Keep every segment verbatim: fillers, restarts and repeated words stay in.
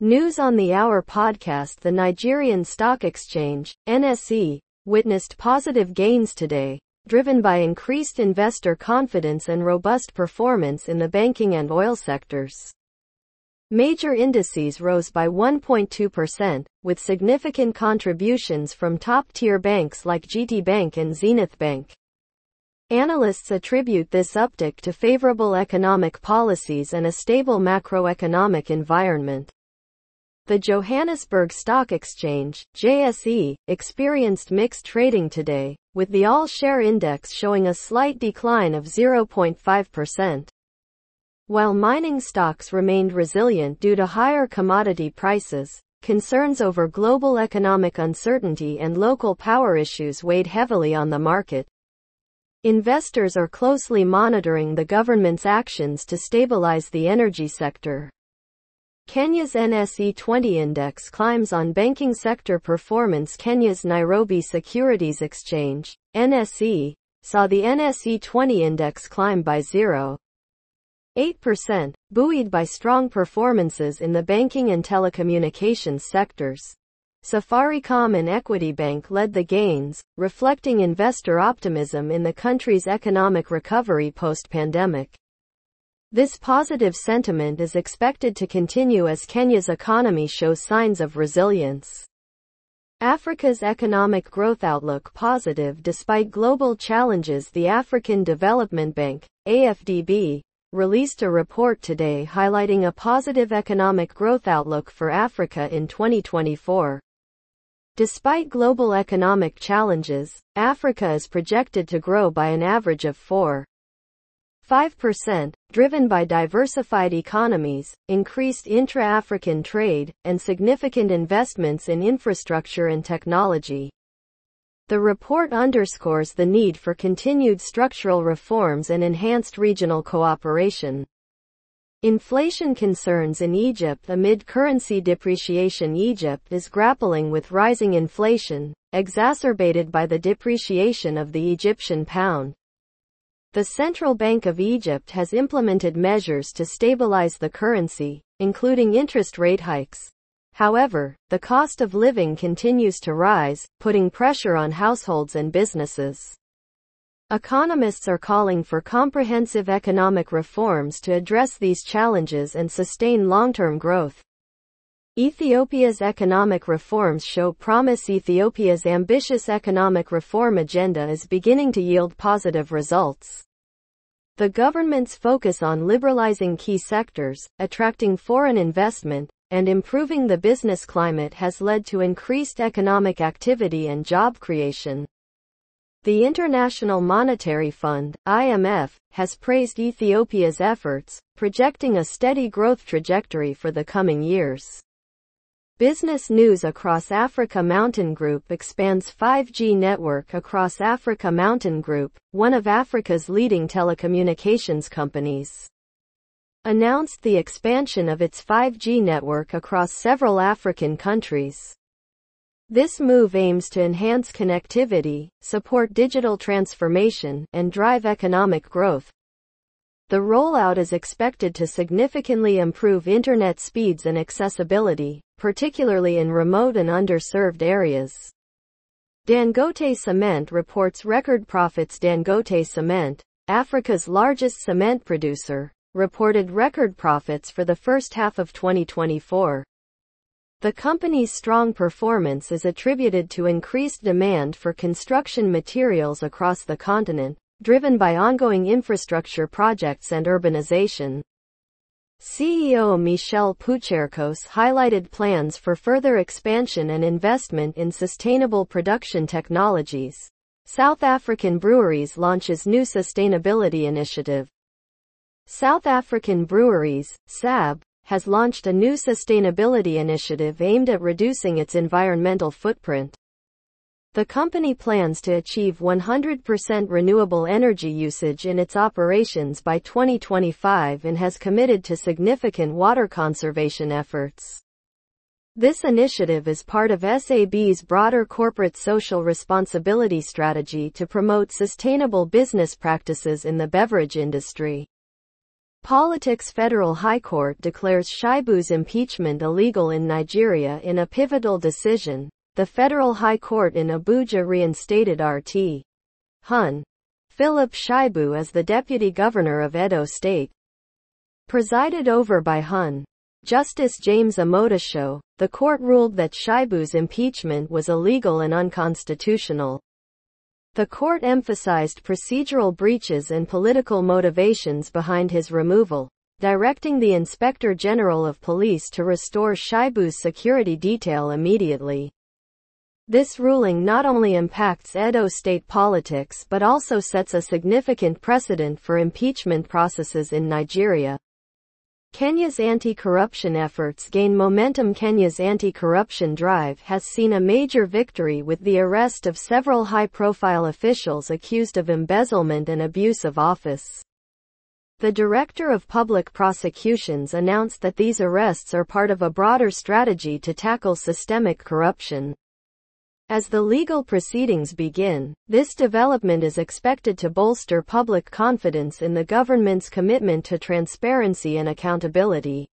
News on the Hour podcast. The Nigerian Stock Exchange, N S E, witnessed positive gains today, driven by increased investor confidence and robust performance in the banking and oil sectors. Major indices rose by one point two percent, with significant contributions from top-tier banks like G T Bank and Zenith Bank. Analysts attribute this uptick to favorable economic policies and a stable macroeconomic environment. The Johannesburg Stock Exchange, J S E, experienced mixed trading today, with the all-share index showing a slight decline of zero point five percent. While mining stocks remained resilient due to higher commodity prices, concerns over global economic uncertainty and local power issues weighed heavily on the market. Investors are closely monitoring the government's actions to stabilize the energy sector. Kenya's N S E twenty index climbs on banking sector performance. Kenya's Nairobi Securities Exchange, N S E, saw the N S E twenty index climb by zero point eight percent, buoyed by strong performances in the banking and telecommunications sectors. Safaricom and Equity Bank led the gains, reflecting investor optimism in the country's economic recovery post-pandemic. This positive sentiment is expected to continue as Kenya's economy shows signs of resilience. Africa's economic growth outlook positive despite global challenges. The African Development Bank, A F D B, released a report today highlighting a positive economic growth outlook for Africa in twenty twenty-four. Despite global economic challenges, Africa is projected to grow by an average of four point five percent, driven by diversified economies, increased intra-African trade, and significant investments in infrastructure and technology. The report underscores the need for continued structural reforms and enhanced regional cooperation. Inflation concerns in Egypt. Amid currency depreciation, Egypt is grappling with rising inflation, exacerbated by the depreciation of the Egyptian pound. The Central Bank of Egypt has implemented measures to stabilize the currency, including interest rate hikes. However, the cost of living continues to rise, putting pressure on households and businesses. Economists are calling for comprehensive economic reforms to address these challenges and sustain long-term growth. Ethiopia's economic reforms show promise. Ethiopia's ambitious economic reform agenda is beginning to yield positive results. The government's focus on liberalizing key sectors, attracting foreign investment, and improving the business climate has led to increased economic activity and job creation. The International Monetary Fund, I M F, has praised Ethiopia's efforts, projecting a steady growth trajectory for the coming years. Business news across Africa. Mountain Group expands five G network across Africa. Mountain Group, one of Africa's leading telecommunications companies, announced the expansion of its five G network across several African countries. This move aims to enhance connectivity, support digital transformation, and drive economic growth. The rollout is expected to significantly improve internet speeds and accessibility, particularly in remote and underserved areas. Dangote Cement reports record profits. Dangote Cement, Africa's largest cement producer, reported record profits for the first half of twenty twenty-four. The company's strong performance is attributed to increased demand for construction materials across the continent, driven by ongoing infrastructure projects and urbanization. C E O Michel Pucherkos highlighted plans for further expansion and investment in sustainable production technologies. South African Breweries launches new sustainability initiative. South African Breweries, S A B, has launched a new sustainability initiative aimed at reducing its environmental footprint. The company plans to achieve one hundred percent renewable energy usage in its operations by twenty twenty-five and has committed to significant water conservation efforts. This initiative is part of S A B's broader corporate social responsibility strategy to promote sustainable business practices in the beverage industry. Politics. Federal High Court declares Shaibu's impeachment illegal in Nigeria in a pivotal decision. The Federal High Court in Abuja reinstated R T Hun Philip Shaibu as the Deputy Governor of Edo State. Presided over by Hun Justice James Omotosho, the court ruled that Shaibu's impeachment was illegal and unconstitutional. The court emphasized procedural breaches and political motivations behind his removal, directing the Inspector General of Police to restore Shaibu's security detail immediately. This ruling not only impacts Edo State politics but also sets a significant precedent for impeachment processes in Nigeria. Kenya's anti-corruption efforts gain momentum. Kenya's anti-corruption drive has seen a major victory with the arrest of several high-profile officials accused of embezzlement and abuse of office. The Director of Public Prosecutions announced that these arrests are part of a broader strategy to tackle systemic corruption. As the legal proceedings begin, this development is expected to bolster public confidence in the government's commitment to transparency and accountability.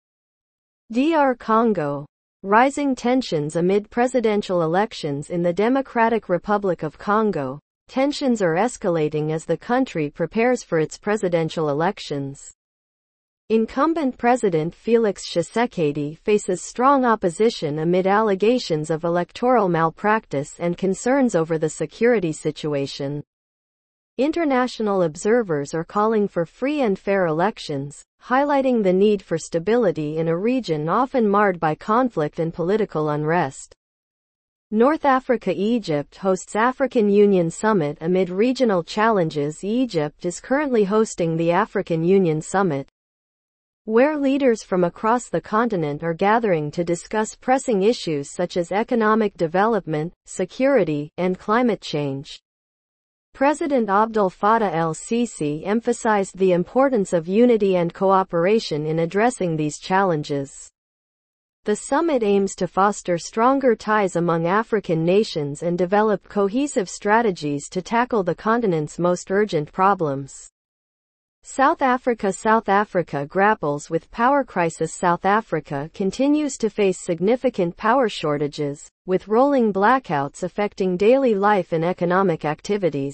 D R Congo. Rising tensions amid presidential elections in the Democratic Republic of Congo. Tensions are escalating as the country prepares for its presidential elections. Incumbent President Felix Tshisekedi faces strong opposition amid allegations of electoral malpractice and concerns over the security situation. International observers are calling for free and fair elections, highlighting the need for stability in a region often marred by conflict and political unrest. North Africa. Egypt hosts African Union Summit amid regional challenges. Egypt is currently hosting the African Union Summit, where leaders from across the continent are gathering to discuss pressing issues such as economic development, security, and climate change. President Abdel Fattah el-Sisi emphasized the importance of unity and cooperation in addressing these challenges. The summit aims to foster stronger ties among African nations and develop cohesive strategies to tackle the continent's most urgent problems. South Africa. South Africa grapples with power crisis. South Africa continues to face significant power shortages, with rolling blackouts affecting daily life and economic activities.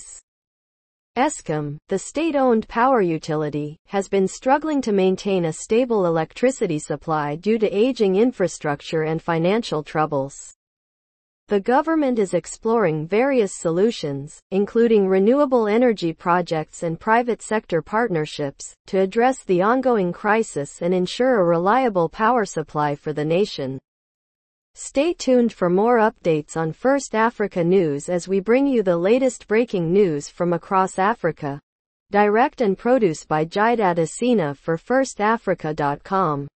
Eskom, the state-owned power utility, has been struggling to maintain a stable electricity supply due to aging infrastructure and financial troubles. The government is exploring various solutions, including renewable energy projects and private sector partnerships, to address the ongoing crisis and ensure a reliable power supply for the nation. Stay tuned for more updates on First Africa News as we bring you the latest breaking news from across Africa. Direct and produced by Jaidat Asina for first africa dot com.